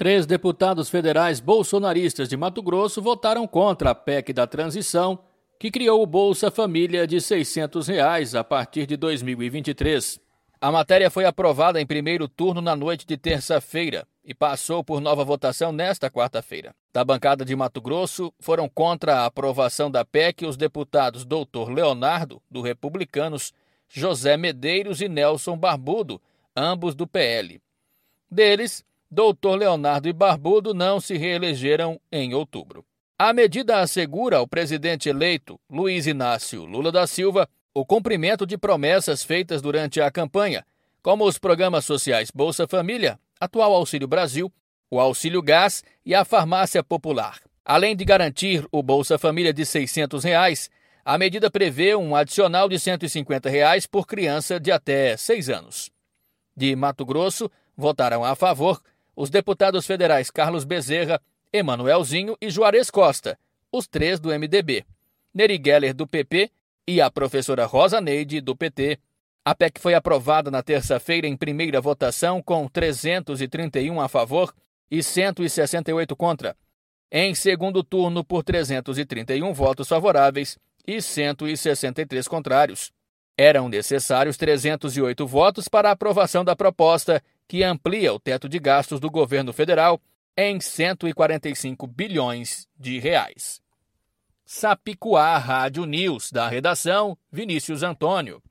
3 deputados federais bolsonaristas de Mato Grosso votaram contra a PEC da transição, que criou o Bolsa Família de R$ 600 a partir de 2023. A matéria foi aprovada em primeiro turno na noite de terça-feira e passou por nova votação nesta quarta-feira. Da bancada de Mato Grosso, foram contra a aprovação da PEC os deputados Dr. Leonardo, do Republicanos, José Medeiros e Nelson Barbudo, ambos do PL. Deles, Dr. Leonardo e Barbudo não se reelegeram em outubro. A medida assegura ao presidente eleito, Luiz Inácio Lula da Silva, o cumprimento de promessas feitas durante a campanha, como os programas sociais Bolsa Família, atual Auxílio Brasil, o Auxílio Gás e a Farmácia Popular. Além de garantir o Bolsa Família de R$ 600, a medida prevê um adicional de R$ 150 por criança de até 6 anos. De Mato Grosso, votaram a favor os deputados federais Carlos Bezerra, Emanuelzinho e Juarez Costa, os 3 do MDB, Neri Geller, do PP, e a professora Rosa Neide, do PT. A PEC foi aprovada na terça-feira em primeira votação com 331 a favor e 168 contra. Em segundo turno, por 331 votos favoráveis e 163 contrários. Eram necessários 308 votos para a aprovação da proposta que amplia o teto de gastos do governo federal em R$ 145 bilhões. Sapicoá Rádio News, da redação Vinícius Antônio.